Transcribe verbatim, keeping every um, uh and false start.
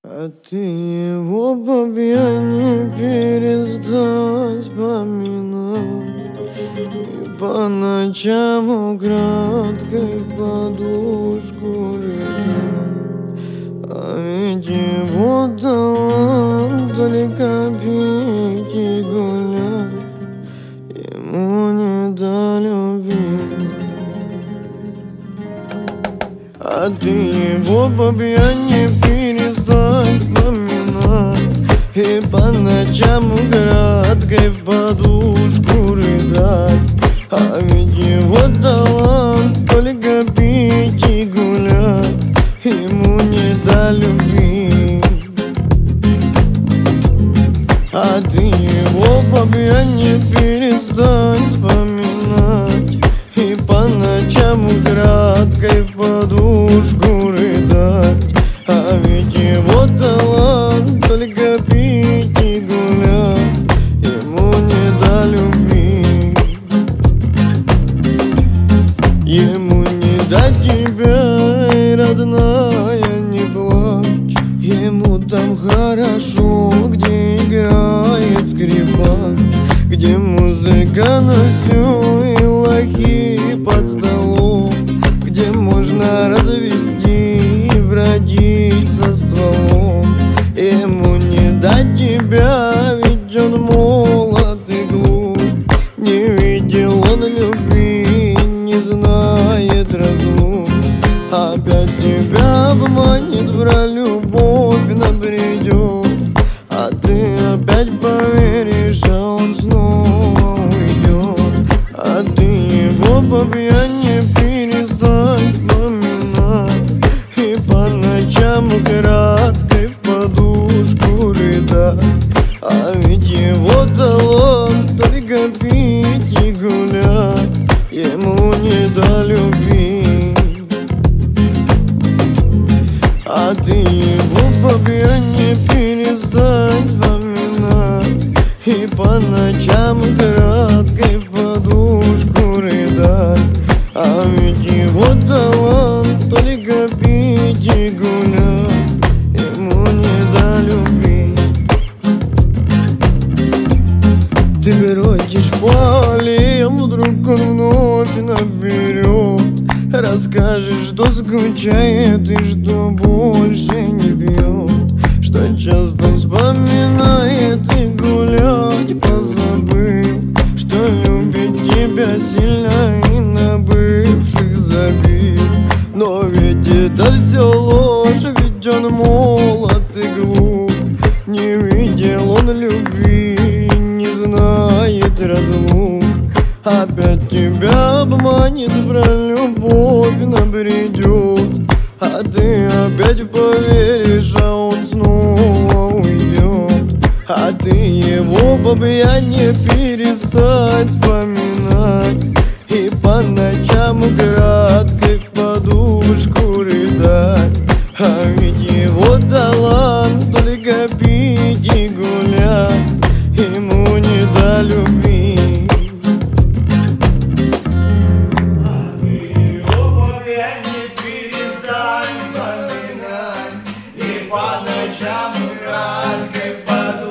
А ты его по пьяни перестань вспоминать, и по ночам украдкой в подушку рыдать. А ведь его талант только пить и гулять, ему не до любви. А ты его по пьяни перестань вспоминать, и по ночам украдкой в подушку рыдать. А ведь его талант только пить и гулять, ему не до любви. А ты его по пьяни перестань вспоминать, и по ночам украдкой в подушку рыдать. А ведь его талант только пить и гулять, ему не до любви. Ему не до тебя, родная, не плачь. Ему там хорошо, где играет скрипач, где музыка на всю и лохи под столом, где можно развести и бродить со стволом. Ему не до тебя, ведь он молод и глуп, не видел он любви, не знает разлук. Опять тебя обманет, про любовь набредет, а ты опять поверишь, а он снова уйдет. А ты его по пьяни перестань вспоминать, и по ночам украдкой в подушку рыдать. А ведь его талант только пить и гулять, ему не до любви. А ты его по пьяни перестань вспоминать, и по ночам украдкой в подушку рыдать. А ведь его талант только пить и гулять, ему не до любви. Ты бродишь по аллеям, вдруг он вновь наберет, расскажешь, что скучает и что больше не пьет, что часто вспоминает и гулять позабыл, что любит тебя сильно и на бывших забил. Но ведь это все ложь, ведь он молод и глуп, не видел он любви, не знает разлук. Опять тебя обманет, про любовь набредет, а ты опять поверишь, а он снова уйдет. А ты его по пьяни перестань вспоминать, и по ночам украдкой в подушку рыдать. А ведь его талант только пить и гулять, ему не до любви. И по ночам украдкой в подушку